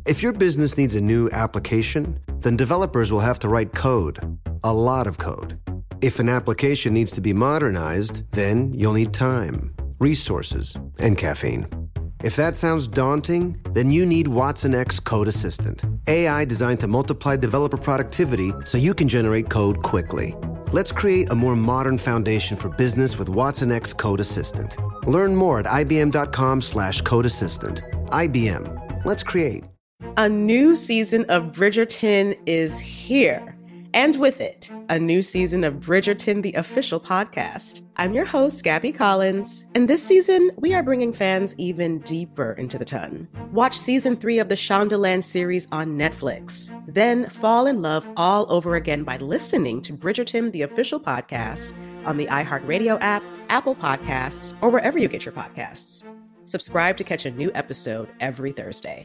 If your business needs a new application, then developers will have to write code, a lot of code. If an application needs to be modernized, then you'll need time, resources, and caffeine. If that sounds daunting, then you need Watson X Code Assistant, AI designed to multiply developer productivity so you can generate code quickly. Let's create a more modern foundation for business with Watson X Code Assistant. Learn more at ibm.com/code assistant. IBM. Let's create. A new season of Bridgerton is here. And with it, a new season of Bridgerton, the official podcast. I'm your host, Gabby Collins, and this season, we are bringing fans even deeper into the ton. Watch season 3 of the Shondaland series on Netflix. Then fall in love all over again by listening to Bridgerton, the official podcast, on the iHeartRadio app, Apple Podcasts, or wherever you get your podcasts. Subscribe to catch a new episode every Thursday.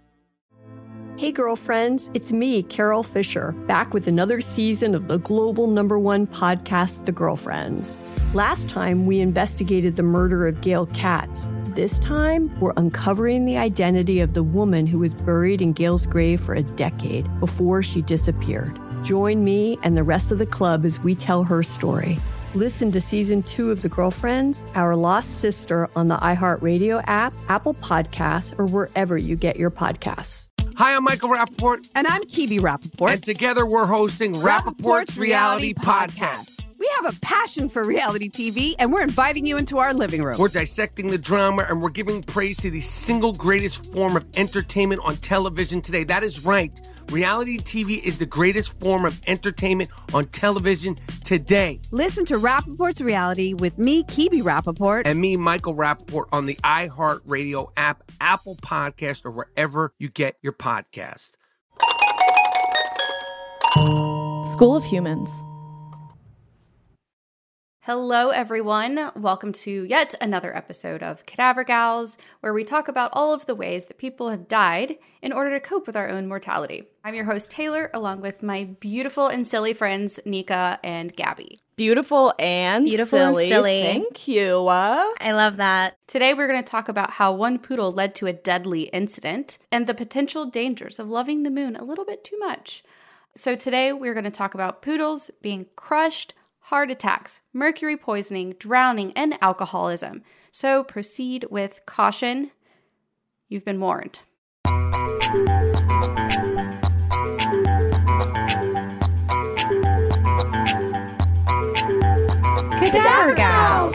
Hey girlfriends, it's me, Carol Fisher, back with another season of the global #1 podcast, The Girlfriends. Last time, we investigated the murder of Gail Katz. This time, we're uncovering the identity of the woman who was buried in Gail's grave for a decade before she disappeared. Join me and the rest of the club as we tell her story. Listen to Season 2 of The Girlfriends, Our Lost Sister on the iHeartRadio app, Apple Podcasts, or wherever you get your podcasts. Hi, I'm Michael Rappaport. And I'm Kibi Rappaport. And together we're hosting Rappaport's Reality Podcast. We have a passion for reality TV, and we're inviting you into our living room. We're dissecting the drama, and we're giving praise to the single greatest form of entertainment on television today. That is right. Reality TV is the greatest form of entertainment on television today. Listen to Rappaport's Reality with me, Kibi Rappaport. And me, Michael Rappaport, on the iHeartRadio app, Apple Podcast, or wherever you get your podcast. School of Humans. Hello, everyone. Welcome to yet another episode of Cadaver Gals, where we talk about all of the ways that people have died in order to cope with our own mortality. I'm your host, Taylor, along with my beautiful and silly friends, Nika and Gabby. Beautiful and silly. Thank you. I love that. Today, we're going to talk about how one poodle led to a deadly incident and the potential dangers of loving the moon a little bit too much. So today, we're going to talk about poodles being crushed, heart attacks, mercury poisoning, drowning, and alcoholism. So proceed with caution. You've been warned. Cadaver Gals!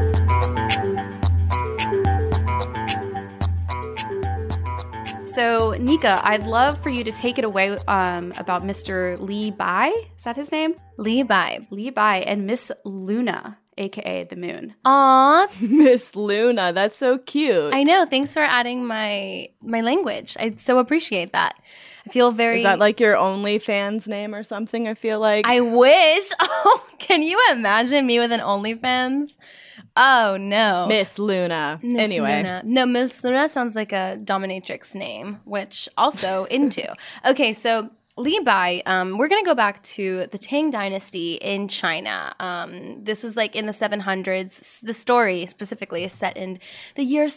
So, Nika, I'd love for you to take it away about Mr. Li Bai. Is that his name? Li Bai. Li Bai and Miss Luna, a.k.a. the moon. Aw. Miss Luna, that's so cute. I know. Thanks for adding my language. I so appreciate that. I feel very... Is that like your OnlyFans name or something, I feel like? I wish. Oh, can you imagine me with an OnlyFans? Oh, no. Miss Luna. Anyway. Luna. No, Miss Luna sounds like a dominatrix name, which also into. Okay, so Li Bai, we're going to go back to the Tang Dynasty in China. This was like in the 700s. The story specifically is set in the year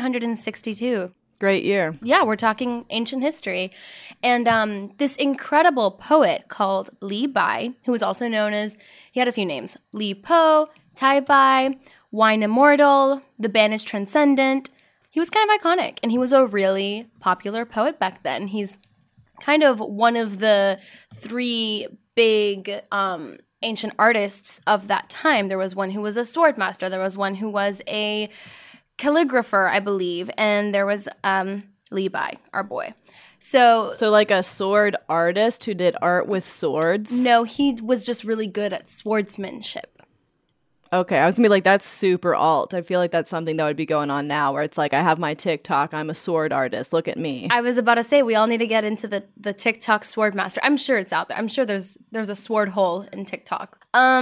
762. Great year. Yeah, we're talking ancient history. And this incredible poet called Li Bai, who was also known as, he had a few names, Li Po, Tai Bai, Wine Immortal, The Banished Transcendent. He was kind of iconic, and he was a really popular poet back then. He's kind of one of the three big ancient artists of that time. There was one who was a sword master. There was one who was a calligrapher, I believe, and there was Li Bai, our boy. So like a sword artist who did art with swords? No, he was just really good at swordsmanship. Okay, I was gonna be like, that's super alt. I feel like that's something that would be going on now, where it's like, I have my TikTok, I'm a sword artist, look at me. I was about to say, we all need to get into the TikTok sword master. I'm sure it's out there. I'm sure there's a sword hole in TikTok.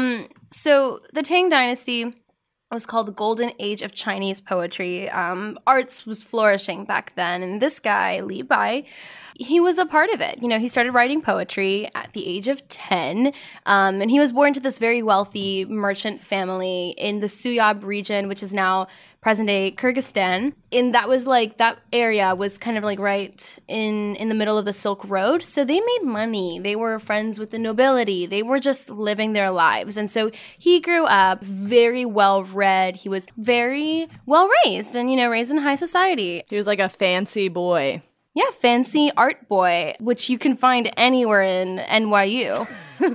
So the Tang Dynasty was called the Golden Age of Chinese poetry. Arts was flourishing back then, and this guy, Li Bai, he was a part of it. You know, he started writing poetry at the age of 10, and he was born to this very wealthy merchant family in the Suyab region, which is now present-day Kyrgyzstan. And that was like, that area was kind of like right in the middle of the Silk Road. So they made money. They were friends with the nobility. They were just living their lives. And so he grew up very well-read. He was very well-raised and, raised in high society. He was like a fancy boy. Yeah, fancy art boy, which you can find anywhere in NYU.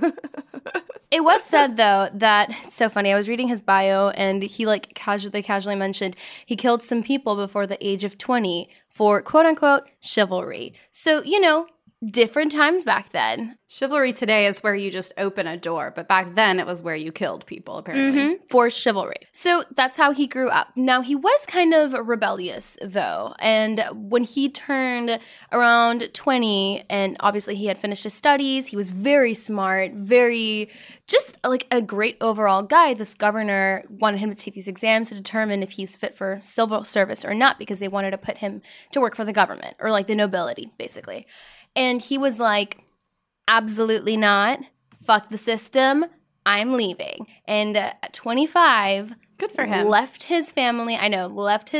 It was said, though, that it's so funny. I was reading his bio, and he casually mentioned he killed some people before the age of 20 for quote unquote chivalry. So, different times back then. Chivalry today is where you just open a door, but back then it was where you killed people, apparently. For chivalry. So that's how he grew up. Now, he was kind of rebellious, though, and when he turned around 20, and obviously he had finished his studies, he was very smart, very just like a great overall guy. This governor wanted him to take these exams to determine if he's fit for civil service or not, because they wanted to put him to work for the government, or like the nobility, basically. And he was like, absolutely not. Fuck the system. I'm leaving. And at 25, good for him. Left his family, left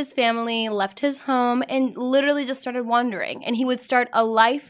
his home, and literally just started wandering. And he would start a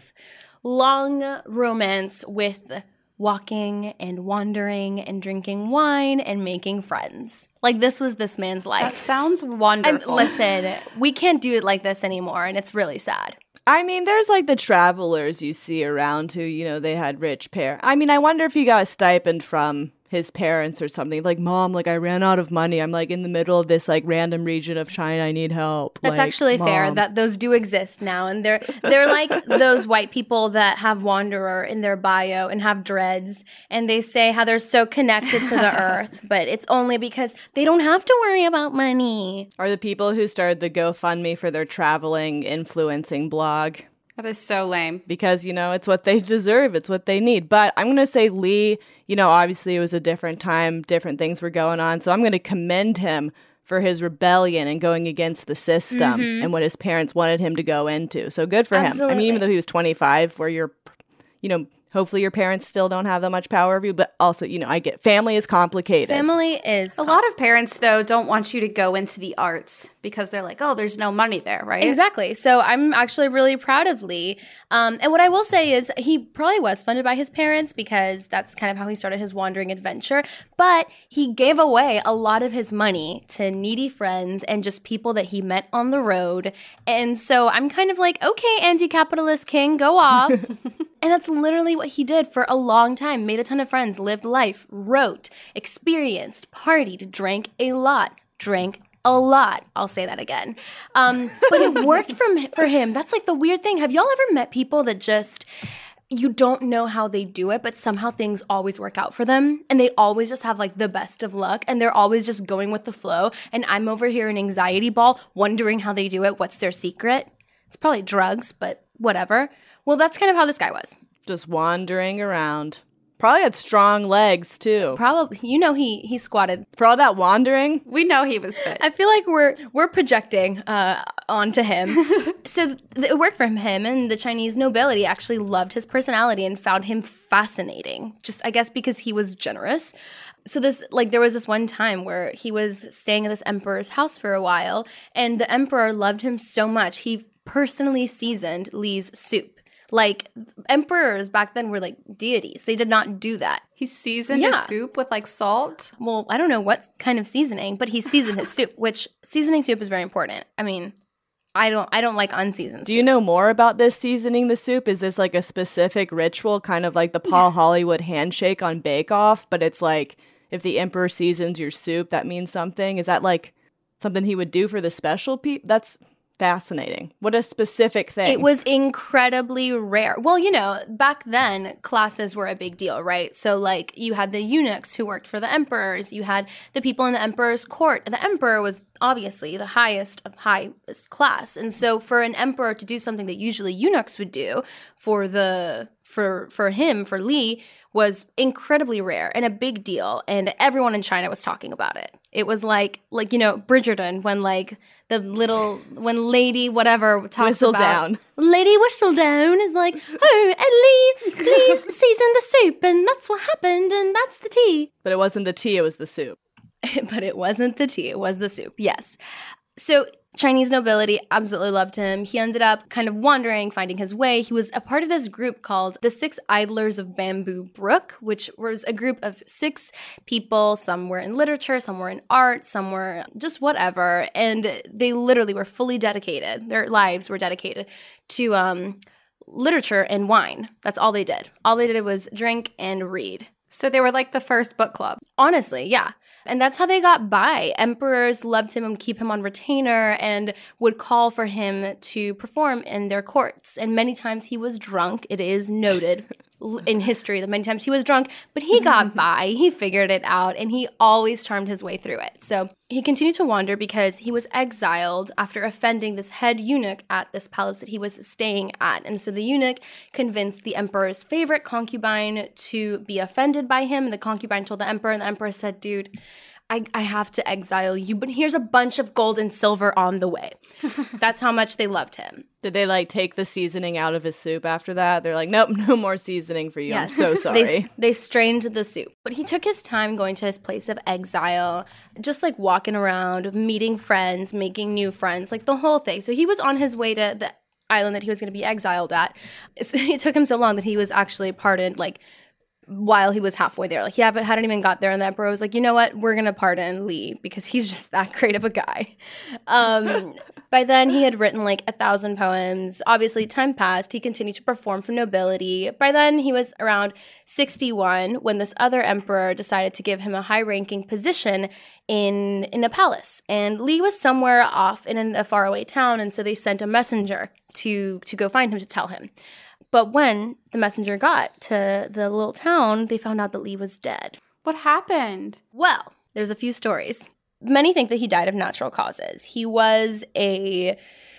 lifelong romance with walking and wandering and drinking wine and making friends. Like, this was this man's life. That sounds wonderful. Listen, we can't do it like this anymore, and it's really sad. I mean, there's like the travelers you see around who, they had rich parents. I mean, I wonder if he got a stipend from his parents or something. Like, Mom, like, I ran out of money. I'm like in the middle of this like random region of China. I need help. That's like, actually Mom. fair. That those do exist now, and they're like those white people that have wanderer in their bio and have dreads, and they say how they're so connected to the earth, but it's only because they don't have to worry about money. Or the people who started the GoFundMe for their traveling influencing blog. That is so lame. Because, it's what they deserve. It's what they need. But I'm going to say Lee, obviously it was a different time. Different things were going on. So I'm going to commend him for his rebellion and going against the system and what his parents wanted him to go into. So good for him. I mean, even though he was 25, where you're, hopefully your parents still don't have that much power over you. But also, I get family is complicated. Family is a lot of parents, though, don't want you to go into the arts because they're like, oh, there's no money there, right? Exactly. So I'm actually really proud of Lee. And what I will say is he probably was funded by his parents, because that's kind of how he started his wandering adventure. But he gave away a lot of his money to needy friends and just people that he met on the road. And so I'm kind of like, okay, anti-capitalist king, go off. And that's literally what he did for a long time. Made a ton of friends, lived life, wrote, experienced, partied, drank a lot. I'll say that again. But it worked for him. That's like the weird thing. Have y'all ever met people that just, you don't know how they do it, but somehow things always work out for them? And they always just have like the best of luck, and they're always just going with the flow. And I'm over here in anxiety ball wondering how they do it. What's their secret? It's probably drugs, but whatever. Well, that's kind of how this guy was. Just wandering around. Probably had strong legs, too. Probably. He squatted. For all that wandering? We know he was fit. I feel like we're projecting onto him. So it worked for him, and the Chinese nobility actually loved his personality and found him fascinating. Just, I guess, because he was generous. So there was this one time where he was staying at this emperor's house for a while, and the emperor loved him so much, he personally seasoned Lee's soup. Like, emperors back then were like deities. They did not do that. He seasoned his soup with like salt? Well, I don't know what kind of seasoning, but he seasoned his soup, which seasoning soup is very important. I mean, I don't like unseasoned soup. Do you know more about this seasoning the soup? Is this like a specific ritual, kind of like the Paul Hollywood handshake on Bake Off? But it's like, if the emperor seasons your soup, that means something? Is that like something he would do for the special people? That's fascinating. What a specific thing. It was incredibly rare. Well, back then, classes were a big deal, right? So, like, you had the eunuchs who worked for the emperors. You had the people in the emperor's court. The emperor was obviously the highest of highest class. And so for an emperor to do something that usually eunuchs would do for Lee, was incredibly rare and a big deal, and everyone in China was talking about it. It was like Bridgerton, when when Lady whatever talks Whistle about down. Lady Whistledown is like, oh, and Lee, please season the soup, and that's what happened, and that's the tea. But it wasn't the tea, it was the soup. But it wasn't the tea. It was the soup. Yes. So Chinese nobility absolutely loved him. He ended up kind of wandering, finding his way. He was a part of this group called the Six Idlers of Bamboo Brook, which was a group of 6 people. Some were in literature, some were in art, some were just whatever. And they literally were fully dedicated. Their lives were dedicated to literature and wine. That's all they did. All they did was drink and read. So they were like the first book club. Honestly, yeah. And that's how they got by. Emperors loved him and keep him on retainer and would call for him to perform in their courts. And many times he was drunk. It is noted in history that many times he was drunk, but he got by. He figured it out, and he always charmed his way through it. So he continued to wander because he was exiled after offending this head eunuch at this palace that he was staying at. And so the eunuch convinced the emperor's favorite concubine to be offended by him. And the concubine told the emperor, and the emperor said, dude, I have to exile you, but here's a bunch of gold and silver on the way. That's how much they loved him. Did they like take the seasoning out of his soup after that? They're like, nope, no more seasoning for you. Yes. I'm so sorry. They strained the soup. But he took his time going to his place of exile, just like walking around, meeting friends, making new friends, like the whole thing. So he was on his way to the island that he was going to be exiled at. It took him so long that he was actually pardoned, like, while he was halfway there. Like, he hadn't even got there, and the emperor was like, you know what, we're gonna pardon Li because he's just that great of a guy. By then he had written like 1,000 poems. Obviously time passed. He continued to perform for nobility. By then he was around 61 when this other emperor decided to give him a high-ranking position in a palace, and Li was somewhere off in a faraway town, and so they sent a messenger to go find him to tell him. But when the messenger got to the little town, they found out that Li was dead. What happened? Well, there's a few stories. Many think that he died of natural causes. He was a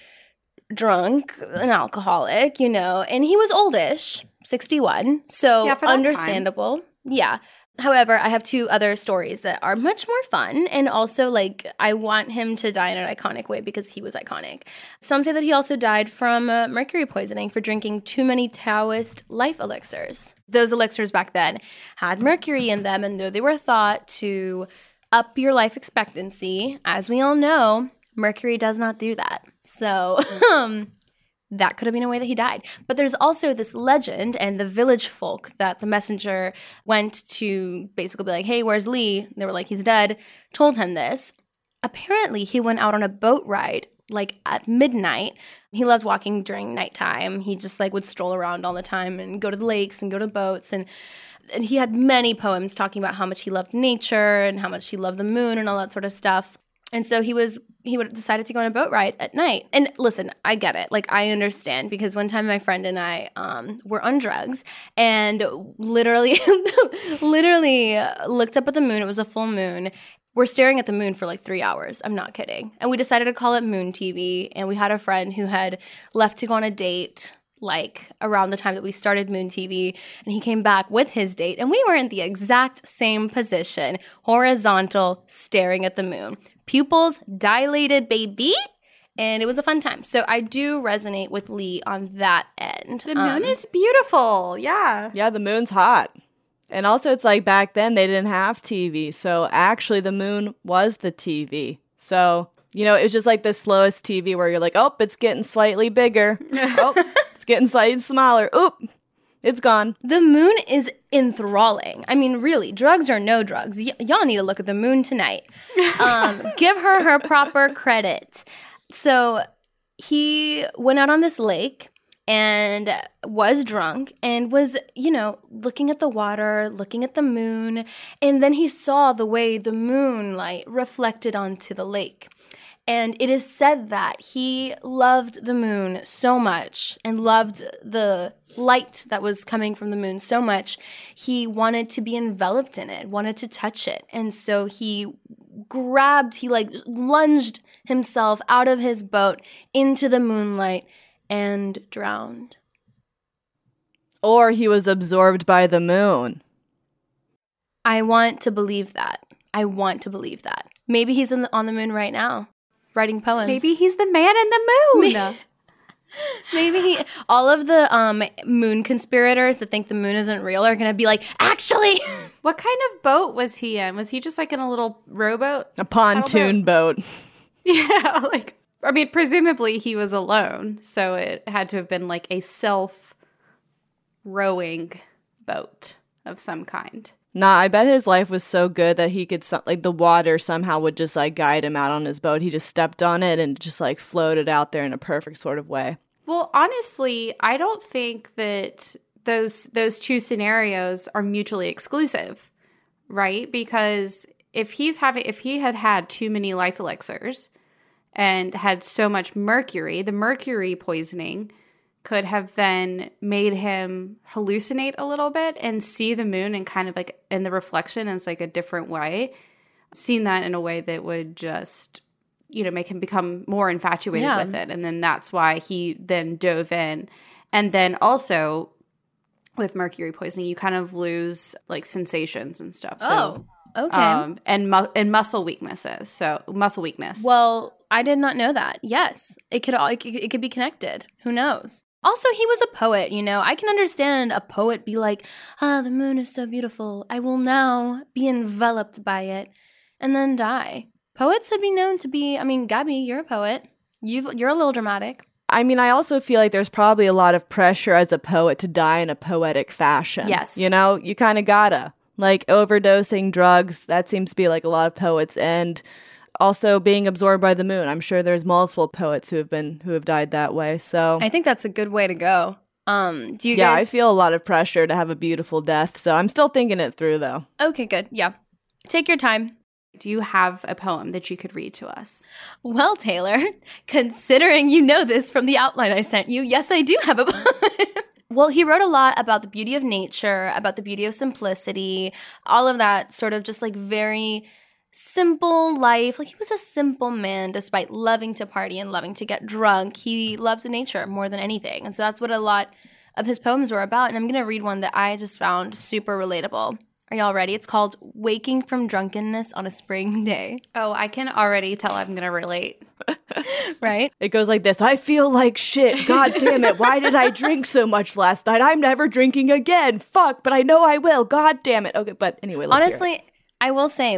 drunk, an alcoholic, and he was oldish, 61. So yeah, for that understandable. Time. Yeah. However, I have 2 other stories that are much more fun, and also, like, I want him to die in an iconic way because he was iconic. Some say that he also died from mercury poisoning for drinking too many Taoist life elixirs. Those elixirs back then had mercury in them, and though they were thought to up your life expectancy, as we all know, mercury does not do that. So, that could have been a way that he died. But there's also this legend and the village folk that the messenger went to basically be like, hey, where's Li? They were like, he's dead. Told him this. Apparently, he went out on a boat ride, like at midnight. He loved walking during nighttime. He just like would stroll around all the time and go to the lakes and go to boats. And he had many poems talking about how much he loved nature and how much he loved the moon and all that sort of stuff. And so he would have decided to go on a boat ride at night. And listen, I get it. Like, I understand, because one time my friend and I were on drugs and literally looked up at the moon. It was a full moon. We're staring at the moon for like 3 hours. I'm not kidding. And we decided to call it Moon TV. And we had a friend who had left to go on a date like around the time that we started Moon TV, and he came back with his date, and we were in the exact same position, horizontal, staring at the moon. Pupils dilated, baby. And it was a fun time. So I do resonate with Li on that end. The moon is beautiful. Yeah. Yeah, the moon's hot. And also, it's like back then they didn't have TV. So actually, the moon was the TV. So, it was just like the slowest TV where you're like, oh, it's getting slightly bigger. Oh, it's getting slightly smaller. Oop, it's gone. The moon is enthralling. I mean, really, drugs or no drugs, y'all need to look at the moon tonight. Give her proper credit. So he went out on this lake and was drunk and was, looking at the water, looking at the moon. And then he saw the way the moonlight reflected onto the lake. And it is said that he loved the moon so much and loved the light that was coming from the moon so much, he wanted to be enveloped in it, wanted to touch it. And so he lunged himself out of his boat into the moonlight and drowned. Or he was absorbed by the moon. I want to believe that. Maybe he's on the moon right now, writing poems. Maybe he's the man in the moon. Maybe all of the moon conspirators that think the moon isn't real are going to be like, actually. What kind of boat was he in? Was he just like in a little rowboat? A pontoon boat. Yeah, presumably he was alone, so it had to have been like a self-rowing boat of some kind. Nah, I bet his life was so good that he could, the water somehow would just, guide him out on his boat. He just stepped on it and just, floated out there in a perfect sort of way. Well, honestly, I don't think that those two scenarios are mutually exclusive, right? Because if he had had too many life elixirs and had so much mercury, the mercury poisoning could have then made him hallucinate a little bit and see the moon and kind of in the reflection as a different way, seeing that in a way that would just, make him become more infatuated with it. And then that's why he then dove in. And then also with mercury poisoning, you kind of lose sensations and stuff. Oh, okay. And muscle weaknesses. So muscle weakness. Well, I did not know that. Yes, it could be connected. Who knows? Also, he was a poet, I can understand a poet be like, the moon is so beautiful. I will now be enveloped by it and then die. Poets have been known to be, Gabby, you're a poet. You're a little dramatic. I also feel like there's probably a lot of pressure as a poet to die in a poetic fashion. Yes. You kind of gotta. Overdosing drugs, that seems to be a lot of poets. And also being absorbed by the moon. I'm sure there's multiple poets who have died that way. So I think that's a good way to go. Do you guys? I feel a lot of pressure to have a beautiful death. So I'm still thinking it through, though. Okay, good. Yeah. Take your time. Do you have a poem that you could read to us? Well, Taylor, considering this from the outline I sent you, yes, I do have a poem. Well, he wrote a lot about the beauty of nature, about the beauty of simplicity, all of that sort of just very simple life. He was a simple man despite loving to party and loving to get drunk. He loves nature more than anything. And so that's what a lot of his poems were about. And I'm going to read one that I just found super relatable. Are y'all ready? It's called Waking from Drunkenness on a Spring Day. Oh, I can already tell I'm going to relate. Right? It goes like this. I feel like shit. God damn it. Why did I drink so much last night? I'm never drinking again. Fuck, but I know I will. God damn it. Okay, but anyway, let's hear it. Honestly, I will say,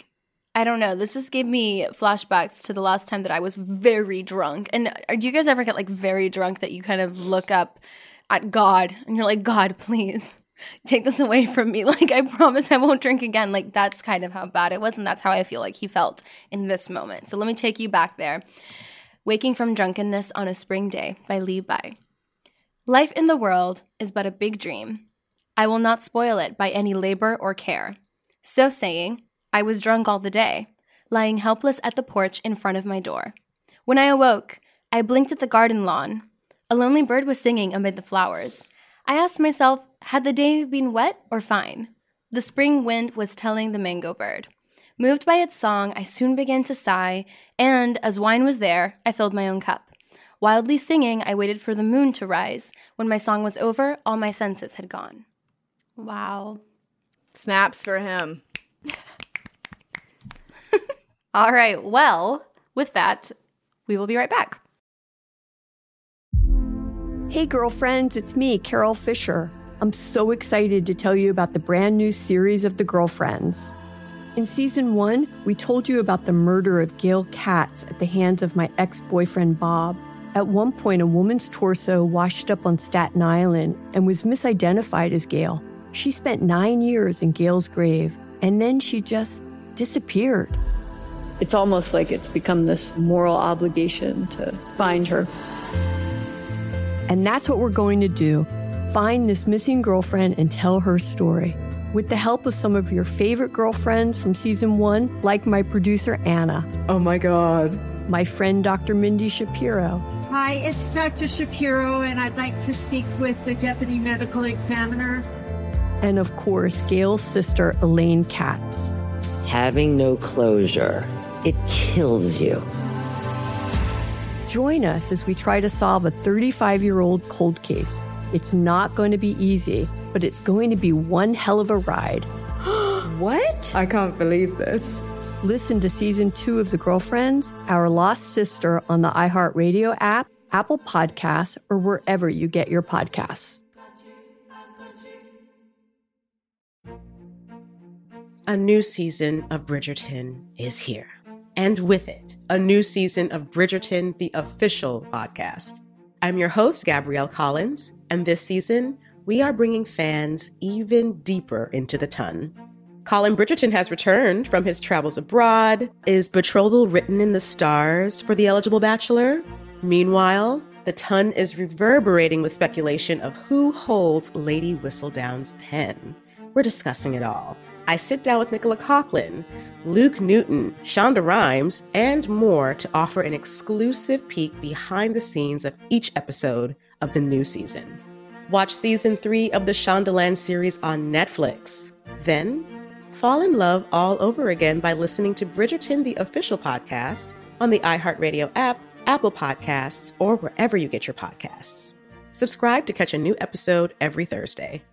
I don't know. This just gave me flashbacks to the last time that I was very drunk. And do you guys ever get very drunk that you kind of look up at God and you're like, God, please take this away from me. I promise I won't drink again. That's kind of how bad it was. And that's how I feel like he felt in this moment. So let me take you back there. Waking from Drunkenness on a Spring Day by Li Bai. Life in the world is but a big dream. I will not spoil it by any labor or care. So saying, I was drunk all the day, lying helpless at the porch in front of my door. When I awoke, I blinked at the garden lawn. A lonely bird was singing amid the flowers. I asked myself, had the day been wet or fine? The spring wind was telling the mango bird. Moved by its song, I soon began to sigh, and as wine was there, I filled my own cup. Wildly singing, I waited for the moon to rise. When my song was over, all my senses had gone. Wow. Snaps for him. All right. Well, with that, we will be right back. Hey, girlfriends, it's me, Carol Fisher. I'm so excited to tell you about the brand new series of The Girlfriends. In season 1, we told you about the murder of Gail Katz at the hands of my ex-boyfriend, Bob. At one point, a woman's torso washed up on Staten Island and was misidentified as Gail. She spent 9 years in Gail's grave, and then she just disappeared. It's almost like it's become this moral obligation to find her. And that's what we're going to do. Find this missing girlfriend and tell her story. With the help of some of your favorite girlfriends from season 1, like my producer, Anna. Oh my God. My friend, Dr. Mindy Shapiro. Hi, it's Dr. Shapiro, and I'd like to speak with the deputy medical examiner. And of course, Gail's sister, Elaine Katz. Having no closure, it kills you. Join us as we try to solve a 35-year-old cold case. It's not going to be easy, but it's going to be one hell of a ride. What? I can't believe this. Listen to season 2 of The Girlfriends, Our Lost Sister on the iHeartRadio app, Apple Podcasts, or wherever you get your podcasts. A new season of Bridgerton is here. And with it, a new season of Bridgerton, the official podcast. I'm your host, Gabrielle Collins, and this season, we are bringing fans even deeper into the ton. Colin Bridgerton has returned from his travels abroad. Is betrothal written in the stars for the eligible bachelor? Meanwhile, the ton is reverberating with speculation of who holds Lady Whistledown's pen. We're discussing it all. I sit down with Nicola Coughlan, Luke Newton, Shonda Rhimes, and more to offer an exclusive peek behind the scenes of each episode of the new season. Watch season 3 of the Shondaland series on Netflix. Then, fall in love all over again by listening to Bridgerton, the official podcast, on the iHeartRadio app, Apple Podcasts, or wherever you get your podcasts. Subscribe to catch a new episode every Thursday.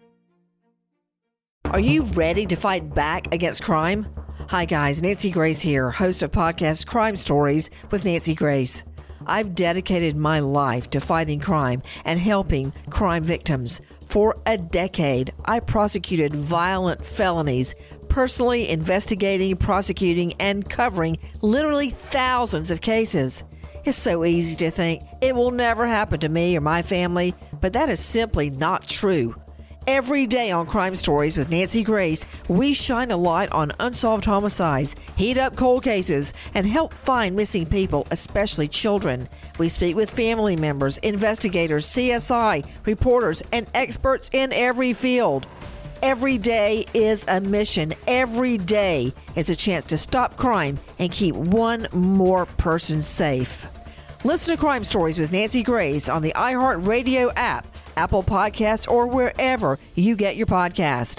Are you ready to fight back against crime? Hi guys, Nancy Grace here, host of podcast Crime Stories with Nancy Grace. I've dedicated my life to fighting crime and helping crime victims. For a decade, I prosecuted violent felonies, personally investigating, prosecuting, and covering literally thousands of cases. It's so easy to think it will never happen to me or my family, but that is simply not true. Every day on Crime Stories with Nancy Grace, we shine a light on unsolved homicides, heat up cold cases, and help find missing people, especially children. We speak with family members, investigators, CSI, reporters, and experts in every field. Every day is a mission. Every day is a chance to stop crime and keep one more person safe. Listen to Crime Stories with Nancy Grace on the iHeartRadio app, Apple Podcasts, or wherever you get your podcast.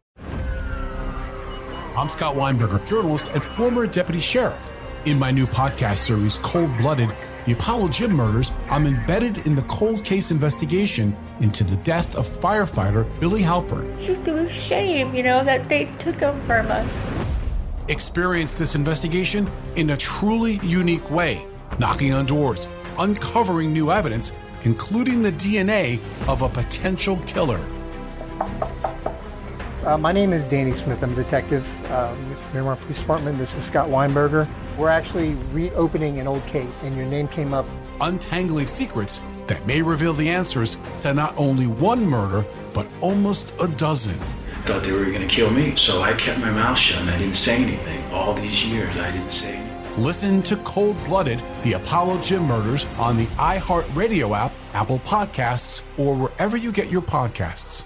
I'm Scott Weinberger, journalist and former deputy sheriff. In my new podcast series, Cold Blooded, The Apollo Gym Murders, I'm embedded in the cold case investigation into the death of firefighter Billy Halpern. It's just a shame, that they took him from us. Experience this investigation in a truly unique way, knocking on doors, uncovering new evidence, including the DNA of a potential killer. My name is Danny Smith. I'm a detective with Miramar Police Department. This is Scott Weinberger. We're actually reopening an old case, and your name came up. Untangling secrets that may reveal the answers to not only one murder, but almost a dozen. I thought they were going to kill me, so I kept my mouth shut and I didn't say anything. All these years, I didn't say anything. Listen to Cold Blooded, The Apollo Gym Murders on the iHeartRadio app, Apple Podcasts, or wherever you get your podcasts.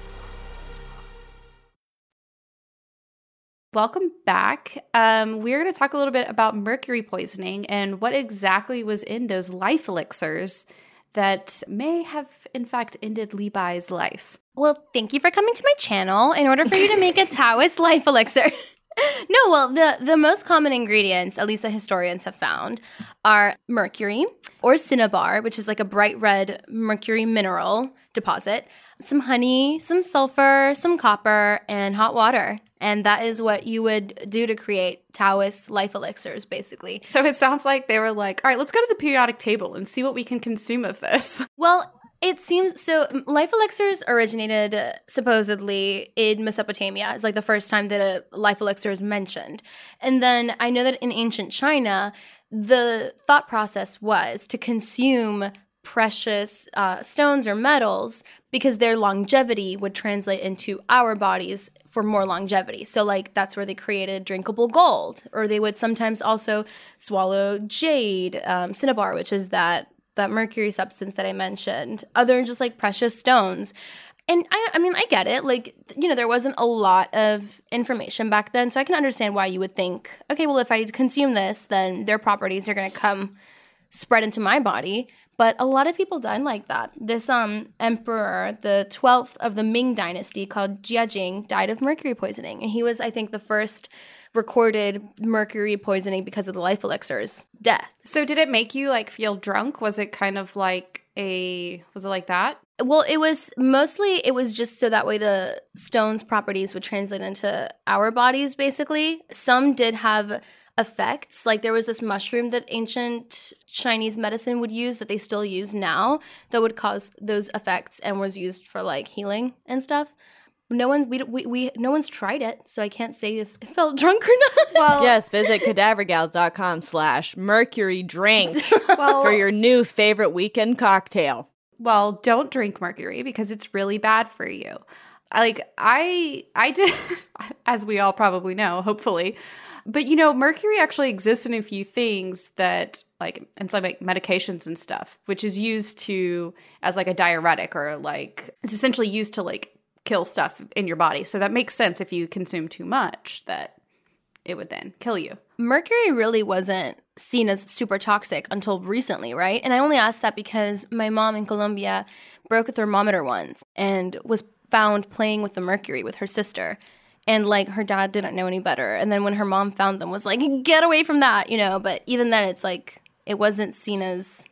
Welcome back. We're going to talk a little bit about mercury poisoning and what exactly was in those life elixirs that may have, in fact, ended Li-Bai's life. Well, thank you for coming to my channel in order for you to make a Taoist life elixir. No, well, the most common ingredients, at least the historians have found, are mercury or cinnabar, which is like a bright red mercury mineral deposit, some honey, some sulfur, some copper, and hot water. And that is what you would do to create Taoist life elixirs, basically. So it sounds like they were like, all right, let's go to the periodic table and see what we can consume of this. Well, it seems so. Life elixirs originated supposedly in Mesopotamia. It's like the first time that a life elixir is mentioned. And then I know that in ancient China, the thought process was to consume precious stones or metals because their longevity would translate into our bodies for more longevity. So like that's where they created drinkable gold, or they would sometimes also swallow jade, cinnabar, which is that mercury substance that I mentioned, other than just like precious stones. And I mean, I get it. Like, there wasn't a lot of information back then. So I can understand why you would think, okay, well, if I consume this, then their properties are going to come spread into my body. But a lot of people died like that. This emperor, the 12th of the Ming dynasty, called Jiajing, died of mercury poisoning. And he was, I think, the first recorded mercury poisoning because of the life elixirs death. So did it make you feel drunk? Was it kind of like was it like that? Well, it was just so that way the stone's properties would translate into our bodies, basically. Some did have effects. Like there was this mushroom that ancient Chinese medicine would use that they still use now that would cause those effects and was used for like healing and stuff. No one's tried it, so I can't say if it felt drunk or not. Well, yes, visit cadavergals.com/mercury drink for your new favorite weekend cocktail. Well, don't drink mercury because it's really bad for you. I did, as we all probably know, hopefully. But, mercury actually exists in a few things that, like, in some like medications and stuff, which is used as like a diuretic or like, it's essentially used to like kill stuff in your body. So that makes sense if you consume too much that it would then kill you. Mercury really wasn't seen as super toxic until recently, right? And I only asked that because my mom in Colombia broke a thermometer once and was found playing with the mercury with her sister. And like her dad didn't know any better. And then when her mom found them was like, get away from that, But even then it's like, it wasn't seen as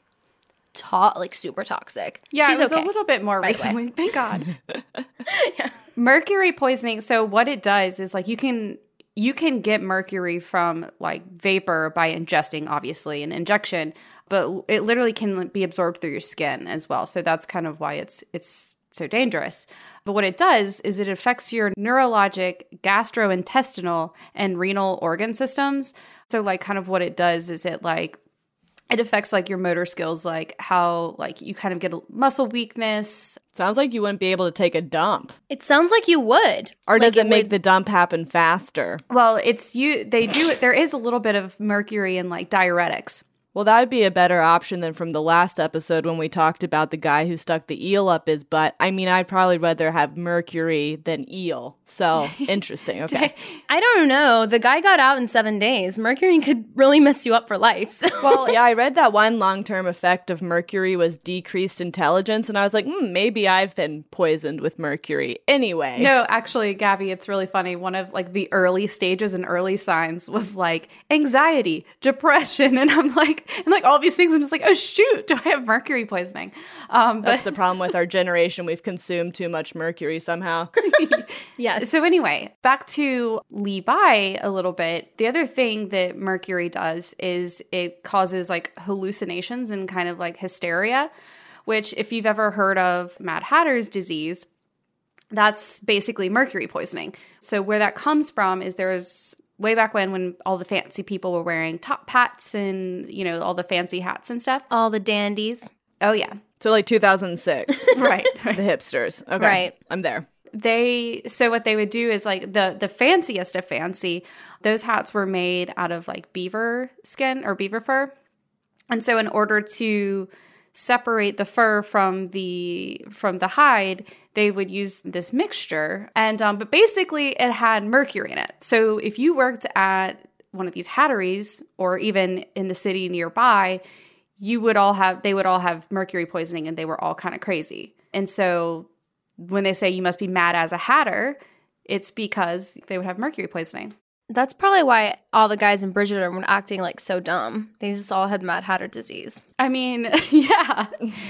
super toxic. Yeah, She's it was okay, a little bit more recently. Thank God. Yeah. Mercury poisoning. So what it does is like you can get mercury from like vapor by ingesting, obviously, an injection, but it literally can be absorbed through your skin as well. So that's kind of why it's so dangerous. But what it does is it affects your neurologic, gastrointestinal, and renal organ systems. So like kind of what it does is it affects like your motor skills, like how like you kind of get a muscle weakness. Sounds like you wouldn't be able to take a dump. It sounds like you would. Or does it make the dump happen faster? Well, there is a little bit of mercury in like diuretics. Well, that would be a better option than from the last episode when we talked about the guy who stuck the eel up his butt. I mean, I'd probably rather have mercury than eel. So, interesting. Okay. I don't know. The guy got out in 7 days. Mercury could really mess you up for life. So. Well, yeah, I read that one long-term effect of mercury was decreased intelligence. And I was like, maybe I've been poisoned with mercury. Anyway. No, actually, Gabby, it's really funny. One of like the early stages and early signs was like anxiety, depression. And I'm like, all these things, I'm just like, oh shoot, do I have mercury poisoning? That's the problem with our generation. We've consumed too much mercury somehow. Yeah. So anyway, back to Li Bai a little bit. The other thing that mercury does is it causes like hallucinations and kind of like hysteria, which if you've ever heard of Mad Hatter's disease, that's basically mercury poisoning. So where that comes from is there's way back when all the fancy people were wearing top hats and, all the fancy hats and stuff. All the dandies. Oh, yeah. So like 2006. Right. The hipsters. Okay. Right. I'm there. So what they would do is like the fanciest of fancy, those hats were made out of like beaver skin or beaver fur. And so in order to separate the fur from the hide, they would use this mixture. And but basically it had mercury in it. So if you worked at one of these hatteries or even in the city nearby, they would all have mercury poisoning and they were all kind of crazy. And so when they say you must be mad as a hatter, it's because they would have mercury poisoning. That's probably why all the guys in Bridgerton were acting like so dumb. They just all had Mad Hatter disease. I mean, yeah.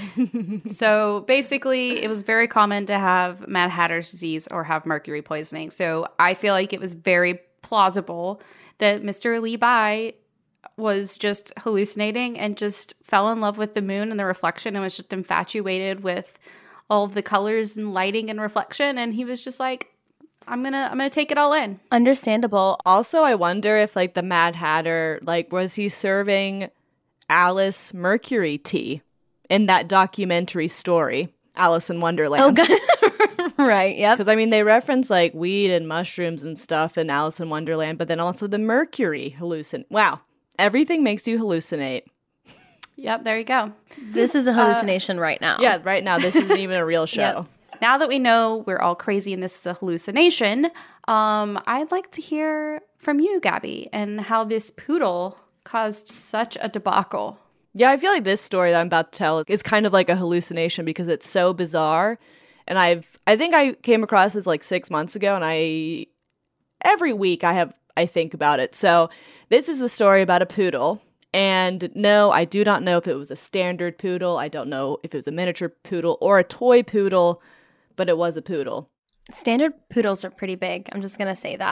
So basically, it was very common to have Mad Hatter's disease or have mercury poisoning. So I feel like it was very plausible that Mr. Li Bai was just hallucinating and just fell in love with the moon and the reflection and was just infatuated with all of the colors and lighting and reflection. And he was just like, I'm gonna take it all in. Understandable. Also, I wonder if like the Mad Hatter, like, was he serving Alice mercury tea in that documentary story, Alice in Wonderland? Oh, right. Yep. Because I mean, they reference like weed and mushrooms and stuff in Alice in Wonderland, but then also the mercury hallucinate. Wow, everything makes you hallucinate. Yep, there you go. This is a hallucination right now. Yeah, right now. This isn't even a real show. Yep. Now that we know we're all crazy and this is a hallucination, I'd like to hear from you, Gabby, and how this poodle caused such a debacle. Yeah, I feel like this story that I'm about to tell is kind of like a hallucination because it's so bizarre. And I think I came across this like 6 months ago, and every week I think about it. So this is the story about a poodle. And no, I do not know if it was a standard poodle. I don't know if it was a miniature poodle or a toy poodle, but it was a poodle. Standard poodles are pretty big. I'm just going to say that.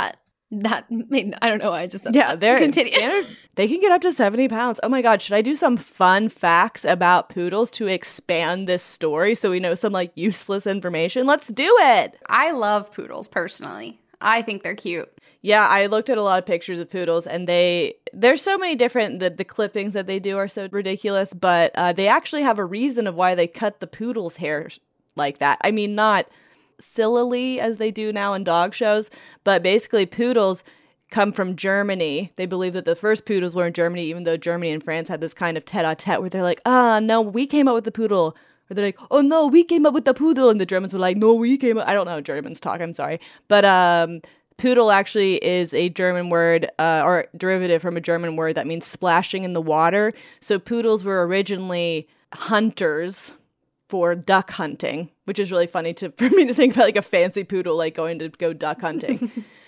I don't know why I just said Yeah, that. Continue. They can get up to 70 pounds. Oh my God, should I do some fun facts about poodles to expand this story so we know some like useless information? Let's do it. I love poodles personally. I think they're cute. Yeah, I looked at a lot of pictures of poodles, and there's so many different, the clippings that they do are so ridiculous, but they actually have a reason of why they cut the poodle's hair like that. I mean, not sillily as they do now in dog shows, but basically poodles come from Germany. They believe that the first poodles were in Germany, even though Germany and France had this kind of tete-a-tete where they're like, no, we came up with the poodle. Or they're like, oh no, we came up with the poodle. And the Germans were like, no, we came up. I don't know how Germans talk, I'm sorry. But poodle actually is a German word or derivative from a German word that means splashing in the water. So poodles were originally hunters for duck hunting, which is really funny for me to think about like a fancy poodle like going to go duck hunting.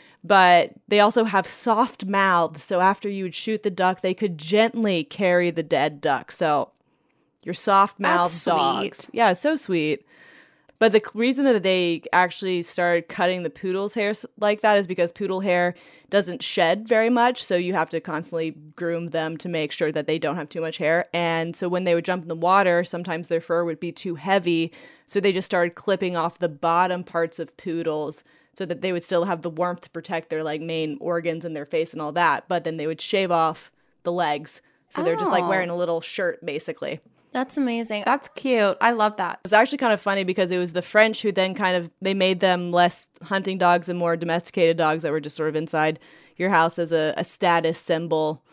But they also have soft mouths. So after you would shoot the duck, they could gently carry the dead duck. So your soft mouthed dogs. Yeah, so sweet. But the reason that they actually started cutting the poodle's hair like that is because poodle hair doesn't shed very much. So you have to constantly groom them to make sure that they don't have too much hair. And so when they would jump in the water, sometimes their fur would be too heavy. So they just started clipping off the bottom parts of poodles so that they would still have the warmth to protect their like main organs and their face and all that. But then they would shave off the legs. So they're just like wearing a little shirt basically. That's amazing. That's cute. I love that. It's actually kind of funny because it was the French who then they made them less hunting dogs and more domesticated dogs that were just sort of inside your house as a status symbol.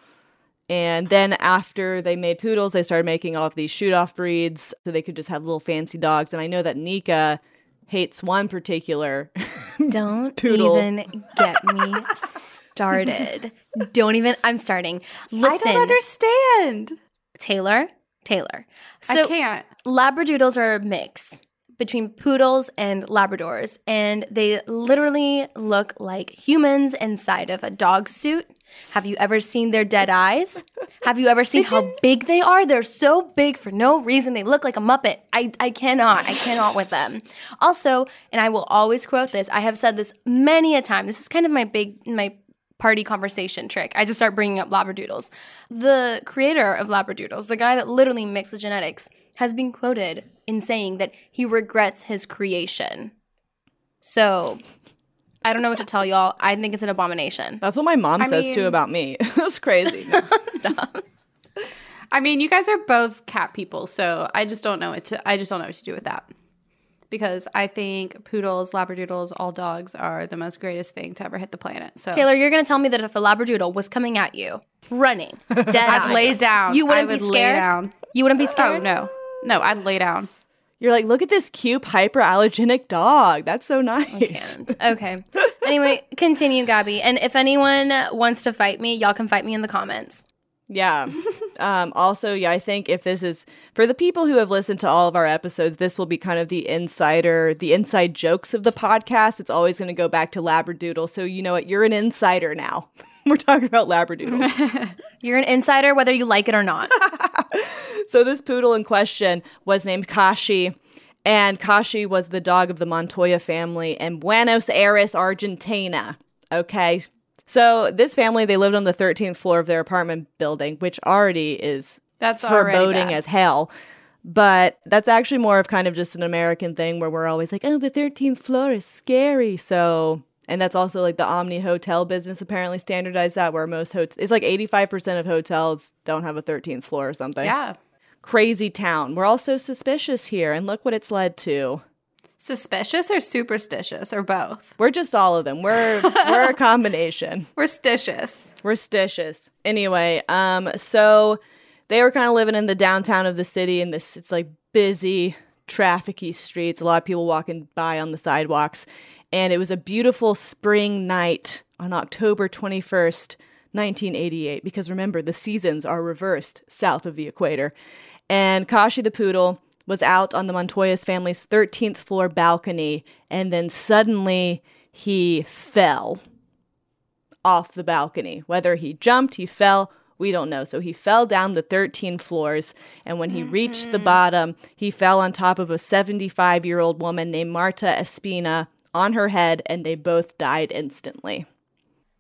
And then after they made poodles, they started making all of these shoot-off breeds so they could just have little fancy dogs. And I know that Nika hates one particular Don't poodle. even get me started. I'm starting. Listen. I don't understand. Taylor. So I can't. Labradoodles are a mix between poodles and Labradors, and they literally look like humans inside of a dog suit. Have you ever seen their dead eyes? Have you ever seen how big they are? They're so big for no reason. They look like a Muppet. I cannot with them. Also, and I will always quote this, I have said this many a time. This is kind of my party conversation trick. I just start bringing up Labradoodles. The creator of Labradoodles, the guy that literally mixed the genetics, has been quoted in saying that he regrets his creation. So I don't know what to tell y'all. I think it's an abomination. That's what my mom says too about me. That's crazy. Stop. I mean, you guys are both cat people, so I just don't know what to do with that. Because I think poodles, Labradoodles, all dogs are the most greatest thing to ever hit the planet. So Taylor, you're going to tell me that if a Labradoodle was coming at you, running, dead I'd lay down. You wouldn't be scared? Lay down. You wouldn't be scared? Oh, no, I'd lay down. You're like, look at this cute hyperallergenic dog. That's so nice. I can't. Okay. Anyway, continue, Gabby. And if anyone wants to fight me, y'all can fight me in the comments. Yeah. Also, I think if this is for the people who have listened to all of our episodes, this will be kind of the inside jokes of the podcast. It's always going to go back to Labradoodle. So you know what? You're an insider now. We're talking about Labradoodle. You're an insider whether you like it or not. So this poodle in question was named Kashi. And Kashi was the dog of the Montoya family in Buenos Aires, Argentina. Okay. So this family, they lived on the 13th floor of their apartment building, which already is foreboding as hell. But that's actually more of kind of just an American thing where we're always like, oh, the 13th floor is scary. So, and that's also like the Omni hotel business apparently standardized that, where most hotels, it's like 85% of hotels don't have a 13th floor or something. Yeah. Crazy town. We're all so suspicious here, and look what it's led to. Suspicious or superstitious or both? We're just all of them. We're a combination. We're stitious. Anyway, so they were kind of living in the downtown of the city, and it's like busy, trafficy streets. A lot of people walking by on the sidewalks, and it was a beautiful spring night on October 21st, 1988. Because remember, the seasons are reversed south of the equator, and Kashi the poodle was out on the Montoya's family's 13th floor balcony, and then suddenly he fell off the balcony. Whether he jumped, he fell, we don't know. So he fell down the 13 floors, and when he reached the bottom, he fell on top of a 75-year-old woman named Marta Espina on her head, and they both died instantly.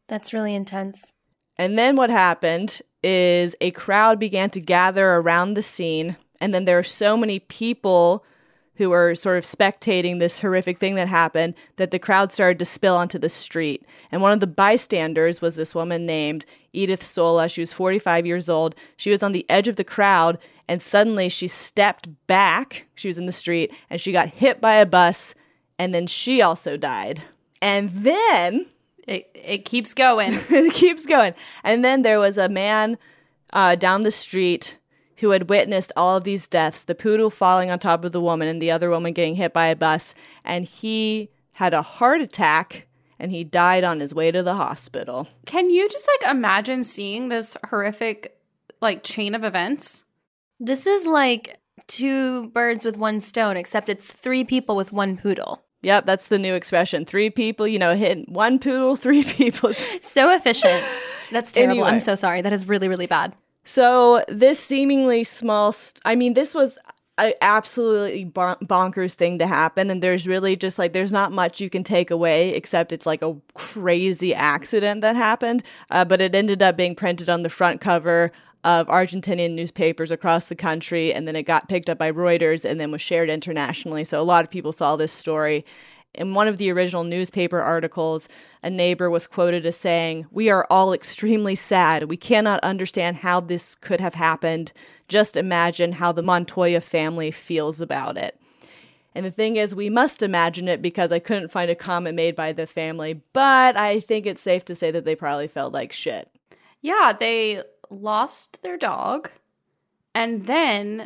That's really intense. And then what happened is a crowd began to gather around the scene. And then there are so many people who were sort of spectating this horrific thing that happened that the crowd started to spill onto the street. And one of the bystanders was this woman named Edith Sola. She was 45 years old. She was on the edge of the crowd, and suddenly she stepped back. She was in the street, and she got hit by a bus, and then she also died. And then... It keeps going. It keeps going. And then there was a man down the street who had witnessed all of these deaths, the poodle falling on top of the woman and the other woman getting hit by a bus. And he had a heart attack and he died on his way to the hospital. Can you just imagine seeing this horrific chain of events? This is like 2 birds with 1 stone, except it's 3 people with 1 poodle. Yep, that's the new expression. 3 people, hitting 1 poodle, 3 people. So efficient. That's terrible. Anyway. I'm so sorry. That is really, really bad. So this seemingly small, this was an absolutely bonkers thing to happen. And there's really just there's not much you can take away, except it's like a crazy accident that happened. But it ended up being printed on the front cover of Argentinian newspapers across the country. And then it got picked up by Reuters and then was shared internationally. So a lot of people saw this story. In one of the original newspaper articles, a neighbor was quoted as saying, "We are all extremely sad. We cannot understand how this could have happened. Just imagine how the Montoya family feels about it." And the thing is, we must imagine it because I couldn't find a comment made by the family, but I think it's safe to say that they probably felt like shit. Yeah, they lost their dog. And then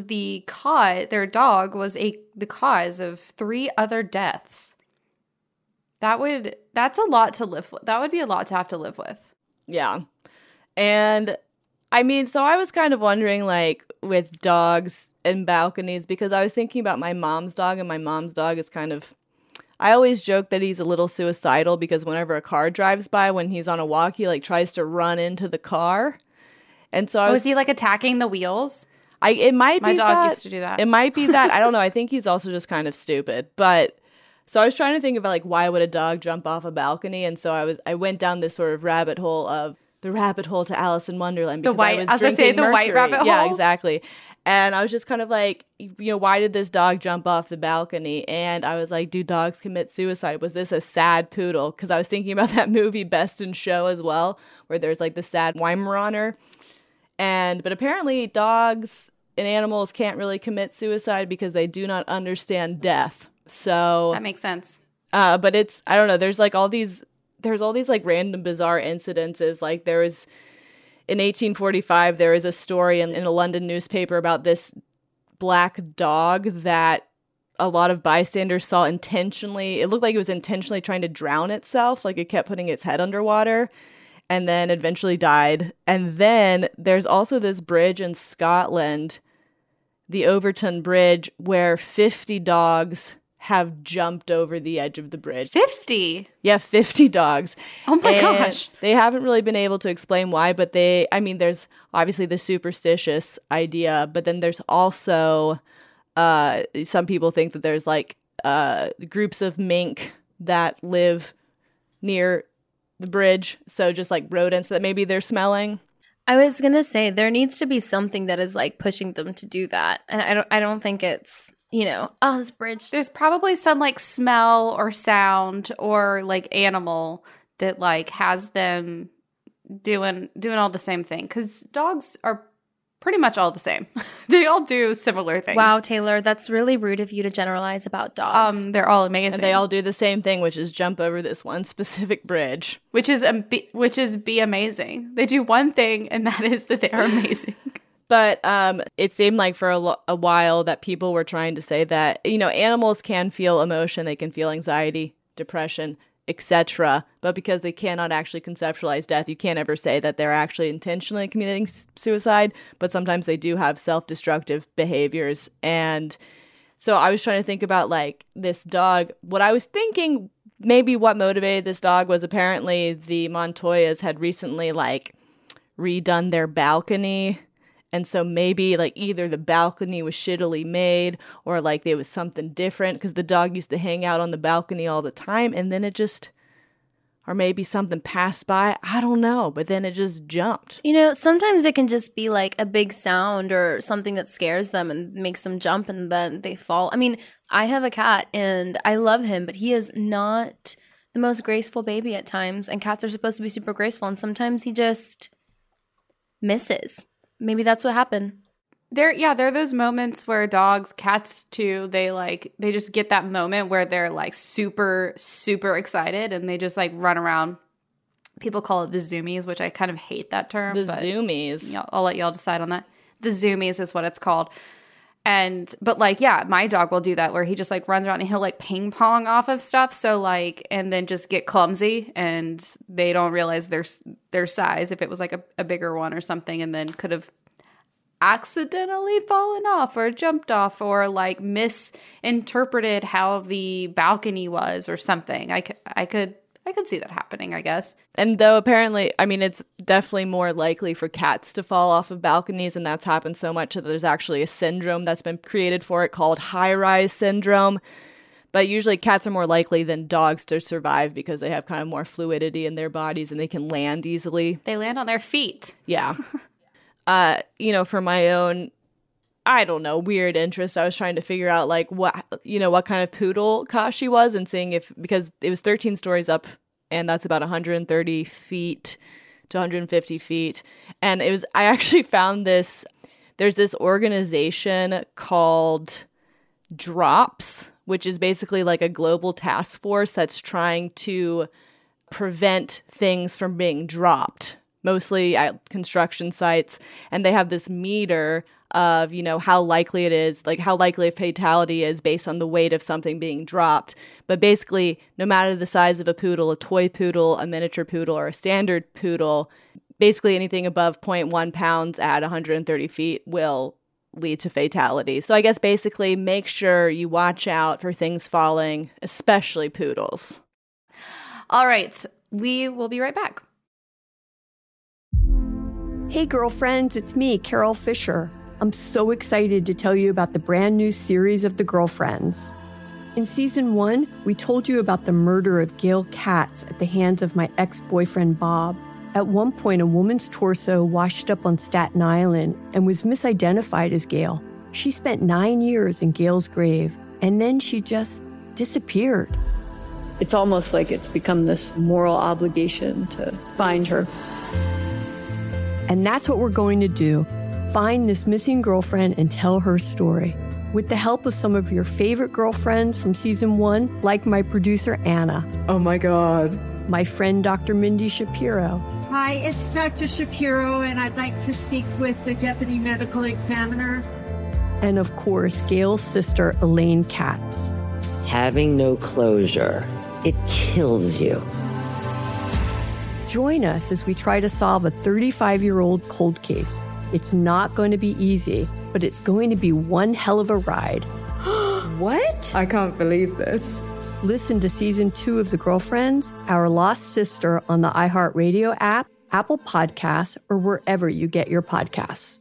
their dog was the cause of 3 other deaths. That's a lot to live with. That would be a lot to have to live with. Yeah. And so I was kind of wondering with dogs and balconies, because I was thinking about my mom's dog, and my mom's dog is I always joke that he's a little suicidal because whenever a car drives by, when he's on a walk, he tries to run into the car. And so was he attacking the wheels? It might be My dog that. used to do that. It might be that. I don't know. I think he's also just kind of stupid. But so I was trying to think about why would a dog jump off a balcony? And so I went down this sort of rabbit hole to Alice in Wonderland. Because I was going to say the white rabbit hole. Yeah, exactly. And I was just kind of why did this dog jump off the balcony? And I was like, do dogs commit suicide? Was this a sad poodle? Because I was thinking about that movie Best in Show as well, where there's the sad Weimaraner. But apparently dogs and animals can't really commit suicide because they do not understand death. So that makes sense. But I don't know. There's all these random bizarre incidences. There was in 1845, there was a story in a London newspaper about this black dog that a lot of bystanders saw intentionally. It looked like it was intentionally trying to drown itself. It kept putting its head underwater. And then eventually died. And then there's also this bridge in Scotland, the Overton Bridge, where 50 dogs have jumped over the edge of the bridge. 50? Yeah, 50 dogs. Oh my gosh. They haven't really been able to explain why, but there's obviously the superstitious idea, but then there's also some people think that there's groups of mink that live near the bridge, so just rodents that maybe they're smelling. I was gonna say there needs to be something that is pushing them to do that, and I don't think it's this bridge. There's probably some smell or sound or animal that has them doing all the same thing, because dogs are pretty much all the same. They all do similar things. Wow, Taylor, that's really rude of you to generalize about dogs. They're all amazing. And they all do the same thing, which is jump over this one specific bridge. Which is be amazing. They do one thing, and that is that they are amazing. But it seemed for a while that people were trying to say that, animals can feel emotion. They can feel anxiety, depression, etc. But because they cannot actually conceptualize death, you can't ever say that they're actually intentionally committing suicide, but sometimes they do have self-destructive behaviors. And so I was trying to think about this dog. What I was thinking, maybe what motivated this dog was apparently the Montoyas had recently redone their balcony. And so maybe either the balcony was shittily made or there was something different, because the dog used to hang out on the balcony all the time. And then it just or maybe something passed by. I don't know, but then it just jumped. You know, sometimes it can just be like a big sound or something that scares them and makes them jump and then they fall. I mean, I have a cat and I love him, but he is not the most graceful baby at times. And cats are supposed to be super graceful, and sometimes he just misses. Maybe that's what happened. There are those moments where dogs, cats too, they just get that moment where they're like super, super excited and they just like run around. People call it the zoomies, which I kind of hate that term. Zoomies. I'll let y'all decide on that. The zoomies is what it's called. But my dog will do that where he just like runs around and he'll like ping pong off of stuff. So like, and then just get clumsy and they don't realize their size if it was like a bigger one or something, and then could have accidentally fallen off or jumped off or like misinterpreted how the balcony was or something. I could see that happening, I guess. And though apparently, I mean, it's definitely more likely for cats to fall off of balconies, and that's happened so much that there's actually a syndrome that's been created for it called high-rise syndrome. But usually cats are more likely than dogs to survive because they have kind of more fluidity in their bodies and they can land easily. They land on their feet. Yeah. For my own, I don't know, weird interest, I was trying to figure out like what kind of poodle Kashi was, and seeing because it was 13 stories up, and that's about 130 feet to 150 feet. And I actually found there's this organization called DROPS, which is basically like a global task force that's trying to prevent things from being dropped, mostly at construction sites. And they have this meter of, how likely it is, like how likely a fatality is based on the weight of something being dropped. But basically, no matter the size of a poodle, a toy poodle, a miniature poodle, or a standard poodle, basically anything above 0.1 pounds at 130 feet will lead to fatality. So I guess basically make sure you watch out for things falling, especially poodles. All right, we will be right back. Hey girlfriends, it's me, Carol Fisher. I'm so excited to tell you about the brand new series of The Girlfriends. In season 1, we told you about the murder of Gail Katz at the hands of my ex-boyfriend Bob. At one point, a woman's torso washed up on Staten Island and was misidentified as Gail. She spent 9 years in Gail's grave, and then she just disappeared. It's almost like it's become this moral obligation to find her. And that's what we're going to do. Find this missing girlfriend and tell her story. With the help of some of your favorite girlfriends from season 1, like my producer, Anna. Oh my God. My friend, Dr. Mindy Shapiro. Hi, it's Dr. Shapiro, and I'd like to speak with the Deputy Medical Examiner. And of course, Gail's sister, Elaine Katz. Having no closure, it kills you. Join us as we try to solve a 35-year-old cold case. It's not going to be easy, but it's going to be one hell of a ride. What? I can't believe this. Listen to season 2 of The Girlfriends, Our Lost Sister on the iHeartRadio app, Apple Podcasts, or wherever you get your podcasts.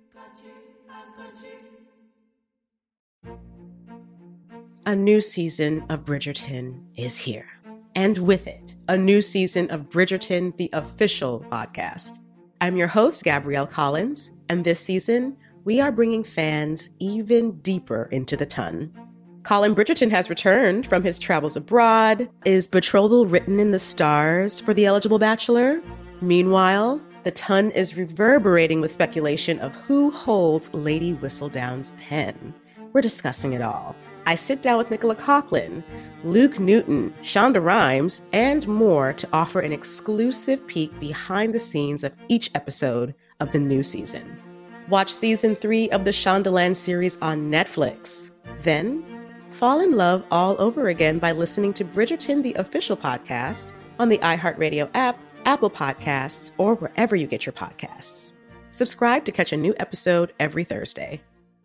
A new season of Bridgerton is here. And with it, a new season of Bridgerton, the official podcast. I'm your host, Gabrielle Collins, and this season, we are bringing fans even deeper into the ton. Colin Bridgerton has returned from his travels abroad. Is betrothal written in the stars for the eligible bachelor? Meanwhile, the ton is reverberating with speculation of who holds Lady Whistledown's pen. We're discussing it all. I sit down with Nicola Coughlan, Luke Newton, Shonda Rhimes, and more to offer an exclusive peek behind the scenes of each episode of the new season. Watch season 3 of the Shondaland series on Netflix. Then, fall in love all over again by listening to Bridgerton, the official podcast, on the iHeartRadio app, Apple Podcasts, or wherever you get your podcasts. Subscribe to catch a new episode every Thursday.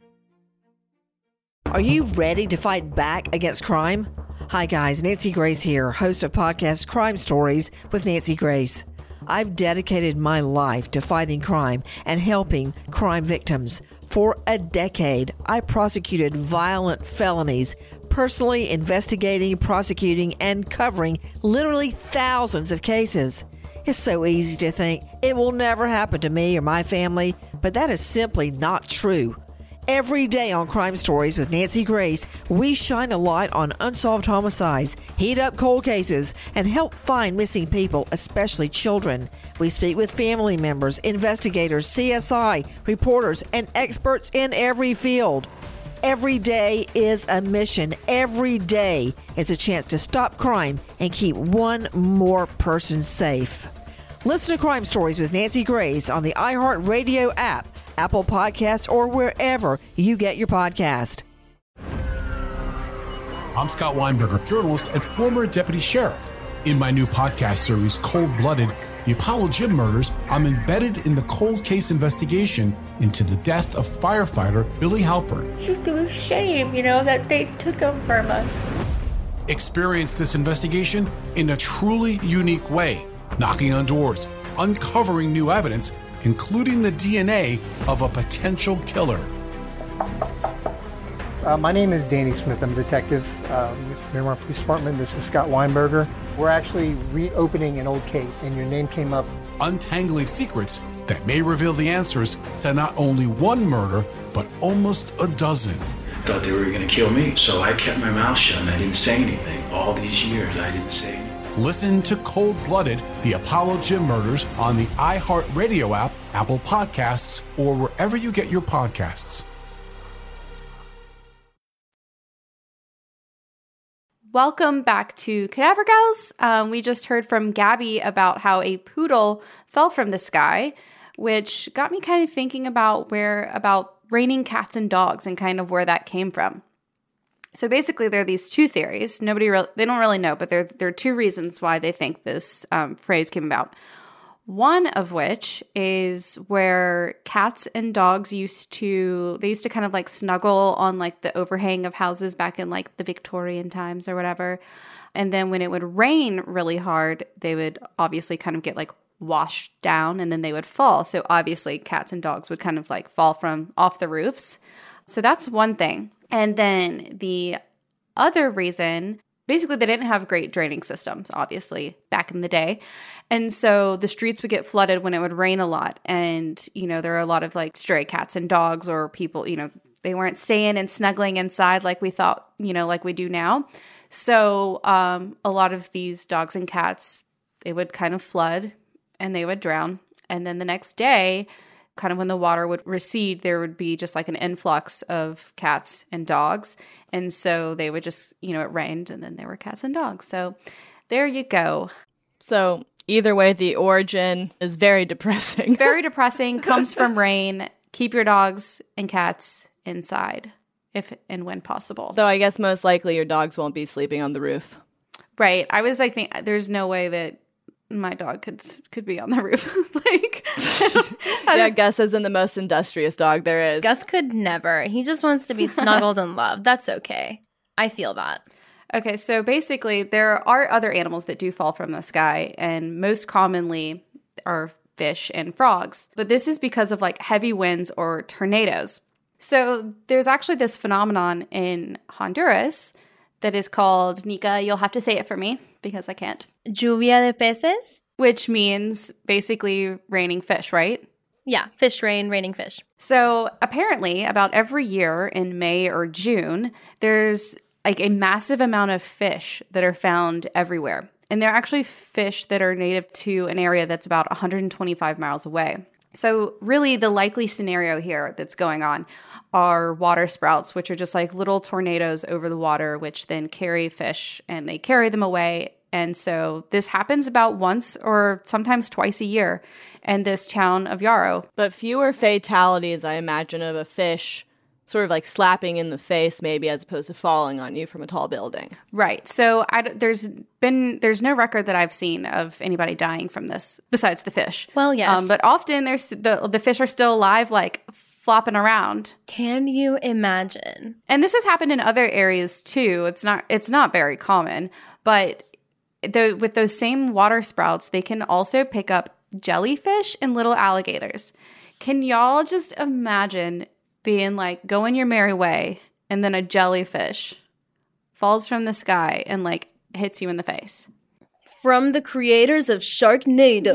Are you ready to fight back against crime? Hi guys, Nancy Grace here, host of podcast Crime Stories with Nancy Grace. I've dedicated my life to fighting crime and helping crime victims. For a decade, I prosecuted violent felonies, personally investigating, prosecuting, and covering literally thousands of cases. It's so easy to think it will never happen to me or my family, but that is simply not true. Every day on Crime Stories with Nancy Grace, we shine a light on unsolved homicides, heat up cold cases, and help find missing people, especially children. We speak with family members, investigators, CSI, reporters, and experts in every field. Every day is a mission. Every day is a chance to stop crime and keep one more person safe. Listen to Crime Stories with Nancy Grace on the iHeartRadio app, Apple Podcasts, or wherever you get your podcast. I'm Scott Weinberger, journalist and former deputy sheriff. In my new podcast series, Cold Blooded, The Apollo Gym Murders, I'm embedded in the cold case investigation into the death of firefighter Billy Halpern. It's just a shame, that they took him from us. Experience this investigation in a truly unique way, knocking on doors, uncovering new evidence, including the DNA of a potential killer. My name is Danny Smith. I'm a detective with Miramar Police Department. This is Scott Weinberger. We're actually reopening an old case, and your name came up. Untangling secrets that may reveal the answers to not only one murder, but almost a dozen. Thought they were going to kill me, so I kept my mouth shut and I didn't say anything. All these years, I didn't say anything. Listen to Cold Blooded, The Apollo Gym Murders on the iHeartRadio app, Apple Podcasts, or wherever you get your podcasts. Welcome back to Cadaver Gals. We just heard from Gabby about how a poodle fell from the sky, which got me kind of thinking about raining cats and dogs and kind of where that came from. So basically, there are these two theories. They don't really know, but there are two reasons why they think this phrase came about. One of which is where cats and dogs used to kind of like snuggle on like the overhang of houses back in like the Victorian times or whatever. And then when it would rain really hard, they would obviously kind of get like washed down and then they would fall. So obviously cats and dogs would kind of like fall from off the roofs. So that's one thing. And then the other reason, basically they didn't have great draining systems, obviously, back in the day. And so the streets would get flooded when it would rain a lot. And, there are a lot of like stray cats and dogs or people, they weren't staying and snuggling inside like we thought, like we do now. So a lot of these dogs and cats, they would kind of flood and they would drown. And then the next day, kind of when the water would recede, there would be just like an influx of cats and dogs. And so they would just, it rained and then there were cats and dogs. So there you go. So either way, the origin is very depressing. It's very depressing, comes from rain. Keep your dogs and cats inside if and when possible. Though I guess most likely your dogs won't be sleeping on the roof. Right. I was like, there's no way that my dog could be on the roof. Yeah, Gus isn't the most industrious dog there is. Gus could never. He just wants to be snuggled and loved. That's okay. I feel that. Okay, so basically there are other animals that do fall from the sky, and most commonly are fish and frogs. But this is because of like heavy winds or tornadoes. So there's actually this phenomenon in Honduras that is called, Nika, you'll have to say it for me because I can't. Lluvia de peces? Which means basically raining fish, right? Yeah, fish rain, raining fish. So apparently about every year in May or June, there's like a massive amount of fish that are found everywhere. And they're actually fish that are native to an area that's about 125 miles away. So really the likely scenario here that's going on are water sprouts, which are just like little tornadoes over the water, which then carry fish and they carry them away. And so this happens about once or sometimes twice a year in this town of Yarrow. But fewer fatalities, I imagine, of a fish sort of like slapping in the face maybe as opposed to falling on you from a tall building. Right. So there's no record that I've seen of anybody dying from this besides the fish. Well, yes. But often the fish are still alive, like flopping around. Can you imagine? And this has happened in other areas too. It's not very common, but with those same water sprouts, they can also pick up jellyfish and little alligators. Can y'all just imagine being like going your merry way and then a jellyfish falls from the sky and like hits you in the face? From the creators of Sharknado,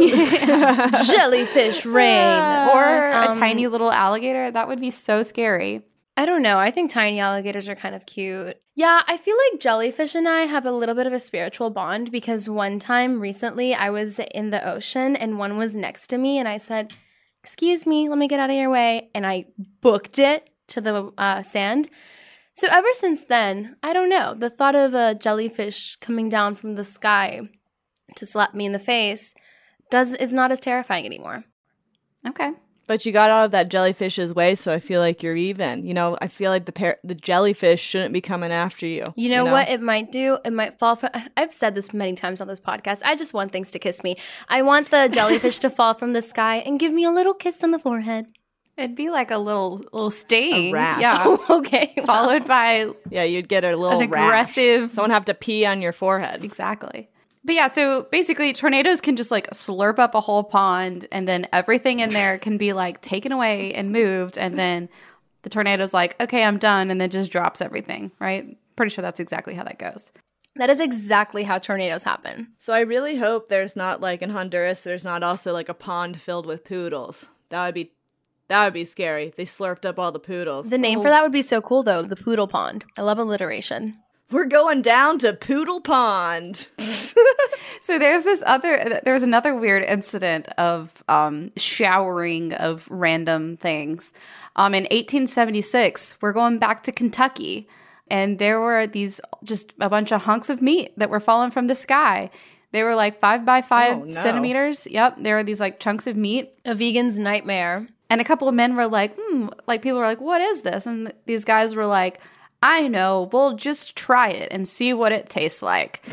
jellyfish rain. Or a tiny little alligator. That would be so scary. I don't know. I think tiny alligators are kind of cute. Yeah, I feel like jellyfish and I have a little bit of a spiritual bond because one time recently I was in the ocean and one was next to me and I said, "Excuse me, let me get out of your way." And I booked it to the sand. So ever since then, I don't know. The thought of a jellyfish coming down from the sky to slap me in the face is not as terrifying anymore. Okay. But you got out of that jellyfish's way, so I feel like you're even. You know, I feel like the jellyfish shouldn't be coming after you. You know what it might do? It might fall from... I've said this many times on this podcast. I just want things to kiss me. I want the jellyfish to fall from the sky and give me a little kiss on the forehead. It'd be like a little sting. A rash. Yeah. Oh, okay. Followed by... Yeah, you'd get a little aggressive... rash. Someone have to pee on your forehead. Exactly. But yeah, so basically tornadoes can just like slurp up a whole pond and then everything in there can be like taken away and moved and then the tornado's like, okay, I'm done, and then just drops everything, right? Pretty sure that's exactly how that goes. That is exactly how tornadoes happen. So I really hope there's not like in Honduras, there's not also like a pond filled with poodles. That would be scary. They slurped up all the poodles. The name for that would be so cool though, the Poodle Pond. I love alliteration. We're going down to Poodle Pond. So there's another weird incident of showering of random things. In 1876, we're going back to Kentucky, and there were just a bunch of hunks of meat that were falling from the sky. They were like 5 by 5 centimeters. Yep, there were these like chunks of meat. A vegan's nightmare. And a couple of men were like, like people were like, what is this? And these guys were like, I know, we'll just try it and see what it tastes like.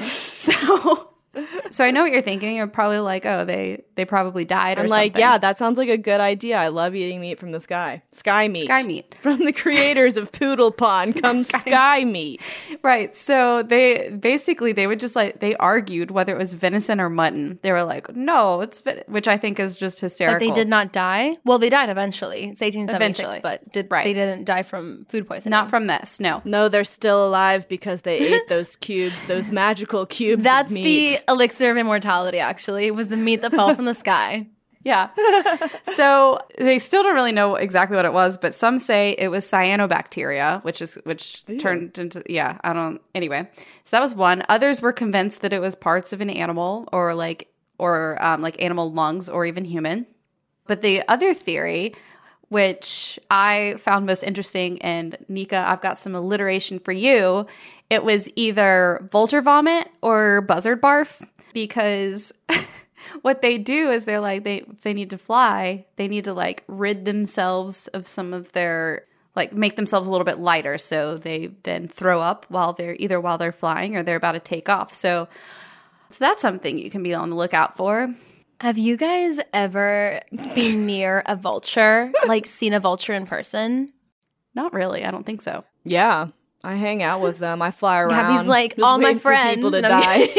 So I know what you're thinking. You're probably like, oh, they probably died or something. I'm like, yeah, that sounds like a good idea. I love eating meat from the sky. Sky meat. Sky meat. From the creators of Poodle Pond comes sky meat. Right. So they would just like, they argued whether it was venison or mutton. They were like, no, which I think is just hysterical. But they did not die? Well, they died eventually. It's 1876, but they didn't die from food poisoning. Not from this, no. No, they're still alive because they ate those cubes, those magical cubes That's of meat. The elixir of immortality, actually. It was the meat that fell from the sky. Yeah. So they still don't really know exactly what it was, but some say it was cyanobacteria, which turned into, anyway. So that was one. Others were convinced that it was parts of an animal or like animal lungs or even human. But the other theory, which I found most interesting, and Nika, I've got some alliteration for you. It was either vulture vomit or buzzard barf, because what they do is they're like, they need to fly, they need to like rid themselves of some of their, like make themselves a little bit lighter. So they then throw up while they're flying or they're about to take off. So that's something you can be on the lookout for. Have you guys ever been near a vulture, like seen a vulture in person? Not really. I don't think so. Yeah. I hang out with them. I fly around. Gabby's like, all my friends. People to die.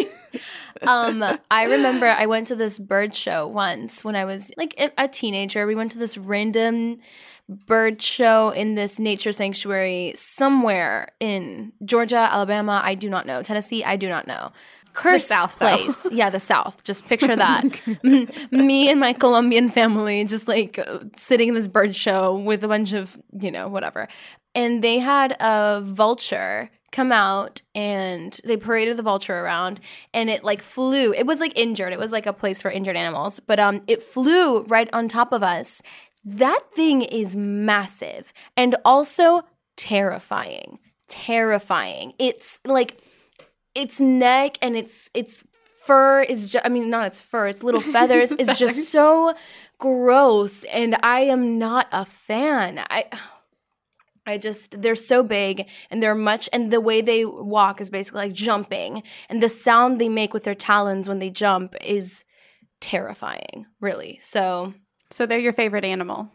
I remember I went to this bird show once when I was like a teenager. We went to this random bird show in this nature sanctuary somewhere in Georgia, Alabama. I do not know. Tennessee. I do not know. Cursed the South place. Yeah, the South. Just picture that. Me and my Colombian family just like sitting in this bird show with a bunch of, whatever. And they had a vulture come out and they paraded the vulture around and it like flew. It was like injured. It was like a place for injured animals. But it flew right on top of us. That thing is massive and also terrifying. Terrifying. It's like its neck and its fur is just, not its fur, its little feathers is just so gross. And I am not a fan. They're so big and and the way they walk is basically like jumping. And the sound they make with their talons when they jump is terrifying, really. So they're your favorite animal?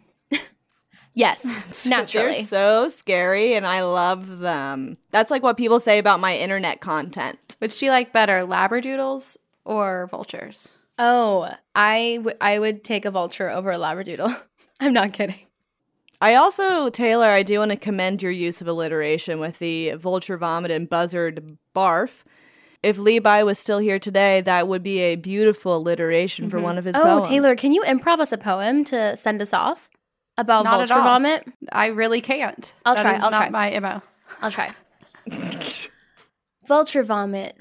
Yes, naturally. They're so scary and I love them. That's like what people say about my internet content. Which do you like better, labradoodles or vultures? Oh, I would take a vulture over a labradoodle. I'm not kidding. Taylor, I do want to commend your use of alliteration with the vulture vomit and buzzard barf. If Levi was still here today, that would be a beautiful alliteration for one of his poems. Oh, Taylor, can you improv us a poem to send us off about Not vulture at all. vomit? I really can't. I'll That try. is I'll not try. my MO. I'll try. Vulture vomit.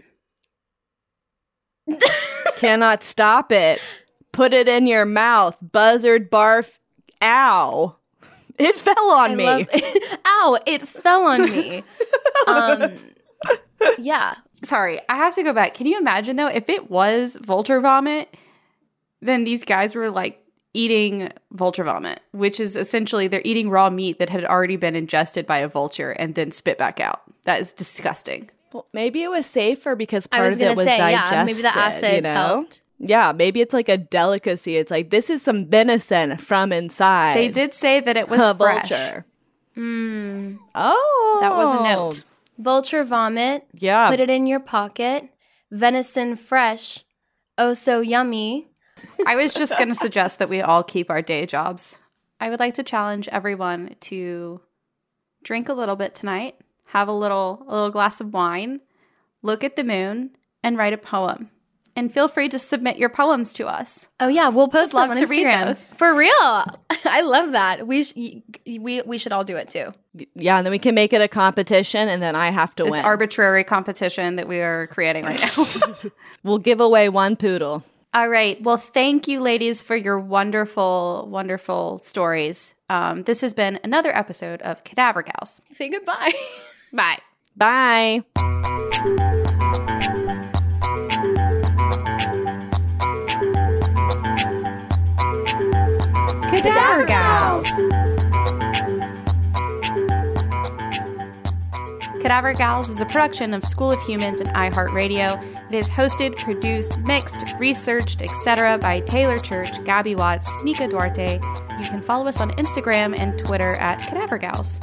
Cannot stop it. Put it in your mouth. Buzzard barf. Ow. It fell on me. Ow, it fell on me. Yeah. Sorry, I have to go back. Can you imagine, though, if it was vulture vomit, then these guys were, like, eating vulture vomit, which is essentially they're eating raw meat that had already been ingested by a vulture and then spit back out. That is disgusting. Well, maybe it was safer because part of it gonna was say, digested. yeah, maybe the acids you know? helped. Yeah, maybe it's like a delicacy. It's like, this is some venison from inside. They did say that it was a fresh. vulture. Oh. That was a note. Vulture vomit. Yeah. Put it in your pocket. Venison fresh. Oh, so yummy. I was just going to suggest that we all keep our day jobs. I would like to challenge everyone to drink a little bit tonight, have a little glass of wine, look at the moon, and write a poem. And feel free to submit your poems to us. Oh, yeah. We'll post them Love on to read Instagram. those. For real. I love that. We should all do it, too. Yeah, and then we can make it a competition, and then I have to This win. arbitrary competition that we are creating right now. We'll give away one poodle. All right. Well, thank you, ladies, for your wonderful, wonderful stories. This has been another episode of Cadaver Gals. Say goodbye. Bye. Bye. Cadaver Gals. Cadaver Gals is a production of School of Humans and iHeartRadio. It is hosted, produced, mixed, researched, etc. by Taylor Church, Gabby Watts, Nika Duarte. You can follow us on Instagram and Twitter at Cadaver Gals.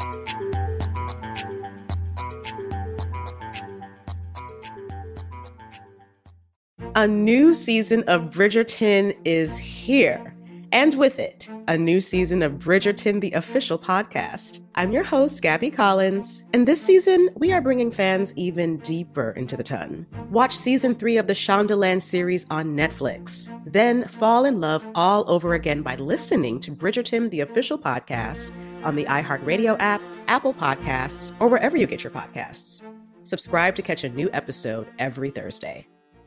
A new season of Bridgerton is here. And with it, a new season of Bridgerton, the official podcast. I'm your host, Gabby Collins, and this season, we are bringing fans even deeper into the ton. Watch season 3 of the Shondaland series on Netflix. Then fall in love all over again by listening to Bridgerton, the official podcast, on the iHeartRadio app, Apple Podcasts, or wherever you get your podcasts. Subscribe to catch a new episode every Thursday.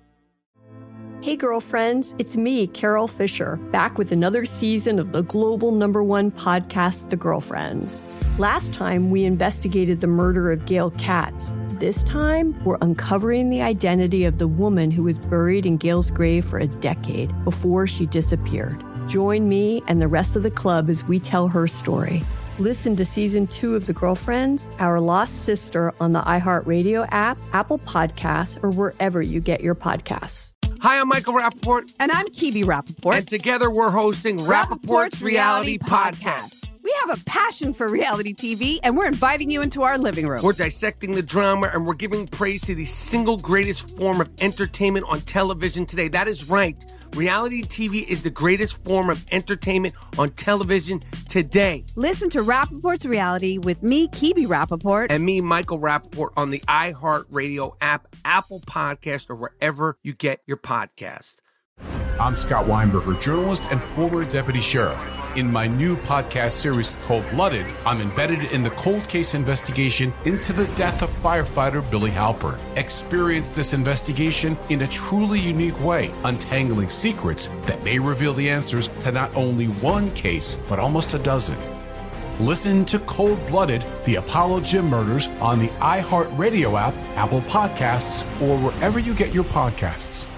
Hey girlfriends, it's me, Carol Fisher, back with another season of the global #1 podcast, The Girlfriends. Last time, we investigated the murder of Gail Katz. This time, we're uncovering the identity of the woman who was buried in Gail's grave for a decade before she disappeared. Join me and the rest of the club as we tell her story. Listen to Season 2 of The Girlfriends, Our Lost Sister on the iHeartRadio app, Apple Podcasts, or wherever you get your podcasts. Hi, I'm Michael Rappaport. And I'm Kibi Rappaport. And together we're hosting Rappaport's Reality Podcast. We have a passion for reality TV, and we're inviting you into our living room. We're dissecting the drama, and we're giving praise to the single greatest form of entertainment on television today. That is right. Reality TV is the greatest form of entertainment on television today. Listen to Rappaport's Reality with me, Kibi Rappaport. And me, Michael Rappaport, on the iHeartRadio app, Apple Podcast, or wherever you get your podcast. I'm Scott Weinberger, journalist and former deputy sheriff. In my new podcast series, Cold Blooded, I'm embedded in the cold case investigation into the death of firefighter Billy Halpern. Experience this investigation in a truly unique way, untangling secrets that may reveal the answers to not only one case, but almost a dozen. Listen to Cold Blooded, the Apollo Gym Murders on the iHeartRadio app, Apple Podcasts, or wherever you get your podcasts.